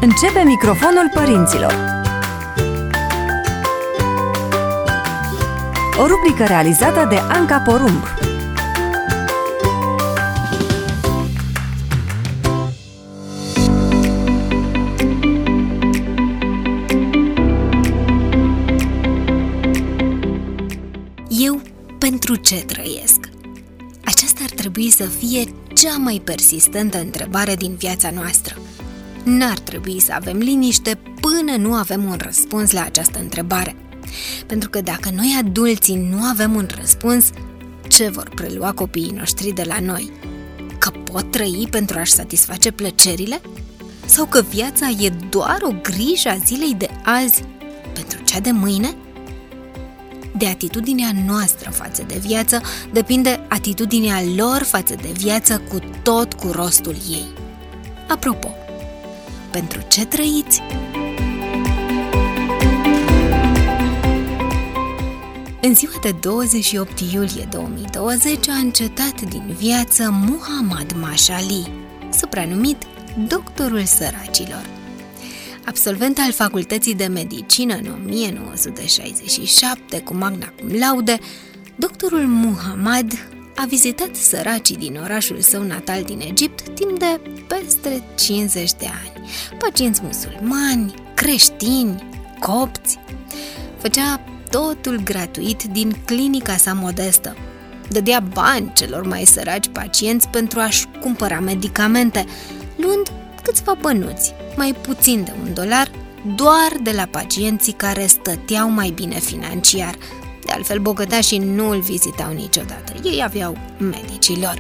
Începe microfonul părinților. O rubrică realizată de Anca Porumb. Eu pentru ce trăiesc? Aceasta ar trebui să fie cea mai persistentă întrebare din viața noastră. N-ar trebui să avem liniște până nu avem un răspuns la această întrebare. Pentru că dacă noi adulții nu avem un răspuns, ce vor prelua copiii noștri de la noi? Că pot trăi pentru a-și satisface plăcerile? Sau că viața e doar o grijă a zilei de azi pentru cea de mâine? De atitudinea noastră față de viață depinde atitudinea lor față de viață cu rostul ei. Apropo, pentru ce trăiți? În ziua de 28 iulie 2020 a încetat din viață Muhammad Mashali, supranumit Doctorul Săracilor. Absolvent al Facultății de Medicină în 1967 cu magna cum laude, doctorul Muhammad a vizitat săracii din orașul său natal din Egipt timp de peste 50 de ani. Pacienți musulmani, creștini, copți. Făcea totul gratuit din clinica sa modestă. Dădea bani celor mai săraci pacienți pentru a-și cumpăra medicamente, luând câțiva bănuți, mai puțin de $1, doar de la pacienții care stăteau mai bine financiar. De altfel, bogătașii nu îl vizitau niciodată. Ei aveau medicii lor.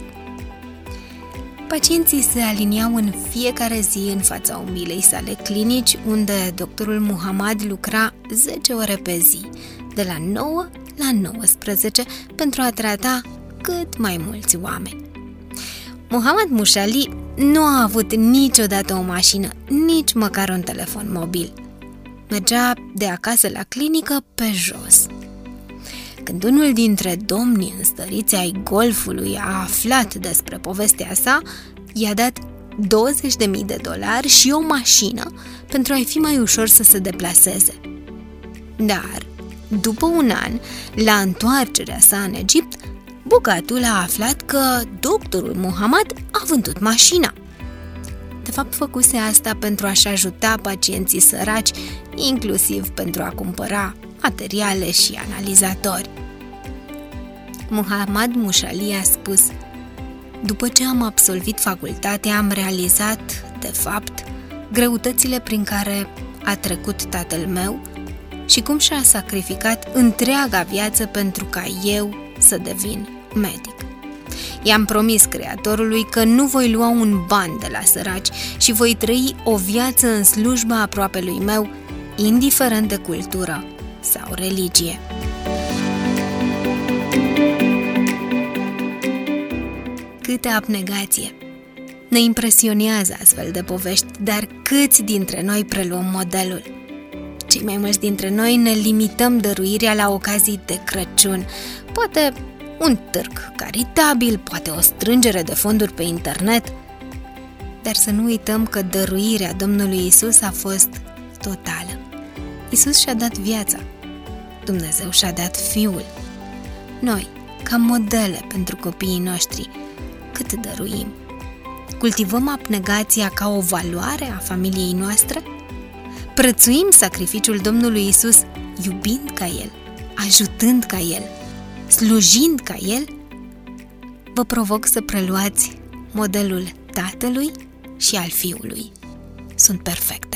Pacienții se aliniau în fiecare zi în fața umilei sale clinici, unde doctorul Muhammad lucra 10 ore pe zi, de la 9 la 19, pentru a trata cât mai mulți oameni. Muhammad Mashali nu a avut niciodată o mașină, nici măcar un telefon mobil. Mergea de acasă la clinică pe jos. Când unul dintre domnii înstăriți ai golfului a aflat despre povestea sa, i-a dat $20.000 și o mașină pentru a-i fi mai ușor să se deplaseze. Dar, după un an, la întoarcerea sa în Egipt, bogatul a aflat că doctorul Muhammad a vândut mașina. De fapt, făcuse asta pentru a-și ajuta pacienții săraci, inclusiv pentru a cumpăra materiale și analizatori. Muhammad Mashali a spus: după ce am absolvit facultatea, am realizat, de fapt, greutățile prin care a trecut tatăl meu și cum și-a sacrificat întreaga viață pentru ca eu să devin medic. I-am promis Creatorului că nu voi lua un ban de la săraci și voi trăi o viață în slujba aproapelui meu, indiferent de cultură sau religie. Câtă abnegație! Ne impresionează astfel de povești, dar câți dintre noi preluăm modelul? Cei mai mulți dintre noi ne limităm dăruirea la ocazii de Crăciun, poate un târg caritabil, poate o strângere de fonduri pe internet, dar să nu uităm că dăruirea Domnului Isus a fost totală. Isus și-a dat viața, Dumnezeu și-a dat Fiul. Noi, ca modele pentru copiii noștri, cât dăruim? Cultivăm abnegația ca o valoare a familiei noastre? Prețuim sacrificiul Domnului Isus iubind ca El, ajutând ca El, slujind ca El? Vă provoc să preluați modelul Tatălui și al Fiului. Sunt perfect.